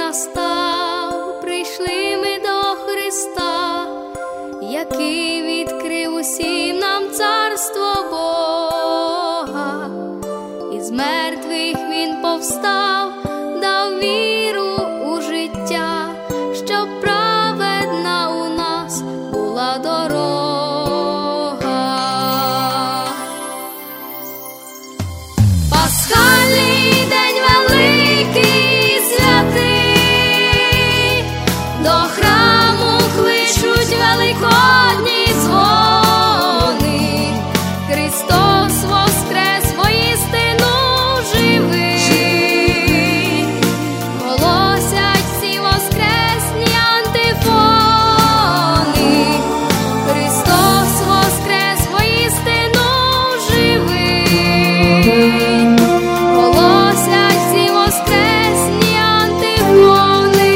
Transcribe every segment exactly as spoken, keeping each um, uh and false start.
настав, прийшли ми до Христа, який відкрив усім нам царство Бога. Із мертвих Він повстав, дав віру у життя, щоб праведна у нас була дорога. Пасхальний день великий, святий, до храму кличуть великодні дзвони. Христос воскрес, воістину живий, голосять всі воскресні антифони. Христос воскрес, воістину живий, голосять всі воскресні антифони.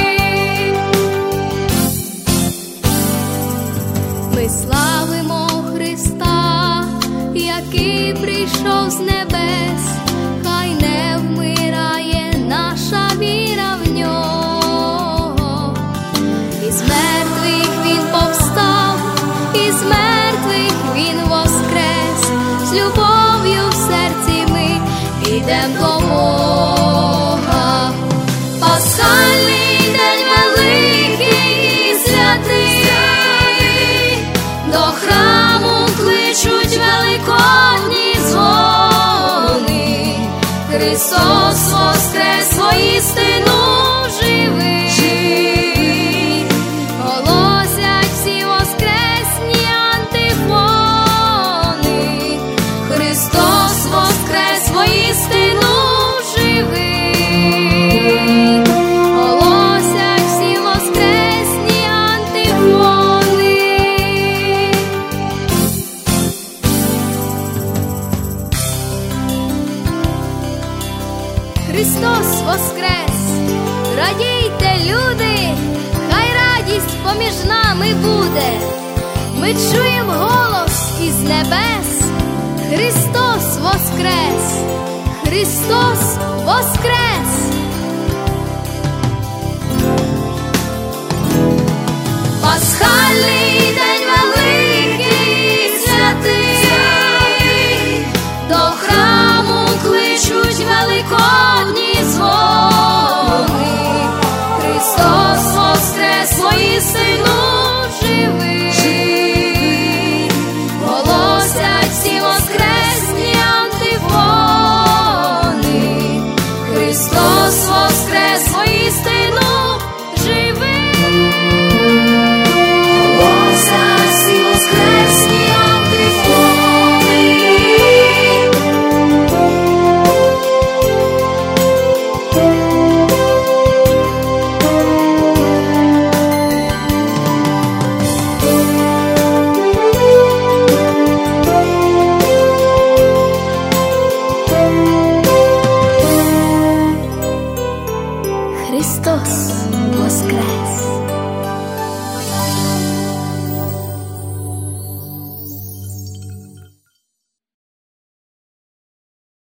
Ми славимо Христа, який прийшов з небес, хай не вмирає наша віра в нього. Із мертвих Він повстав, із мертвих Він воскрес, з любов'ю в серці ми підем до Бога. Пасхальний день великий і святий, до храму кличуть великодні дзвони. Христос воскрес, воістину живий, голосять всі воскресні антифони. Христос воскрес, воістину живий, голосять всі воскресні антифони. Христос воскрес! Радійте, люди, хай радість поміж нами буде. Ми чуємо голос із небес: Христос воскрес! Христос воскрес! Пасхальний день великий і святий, до храму кличуть великодні дзвони. Христос воскрес, воістину живий, голосять всі воскресні антифони. Христос воскрес, воістину живий, голосять всі воскресні антифони. Христос воскрес!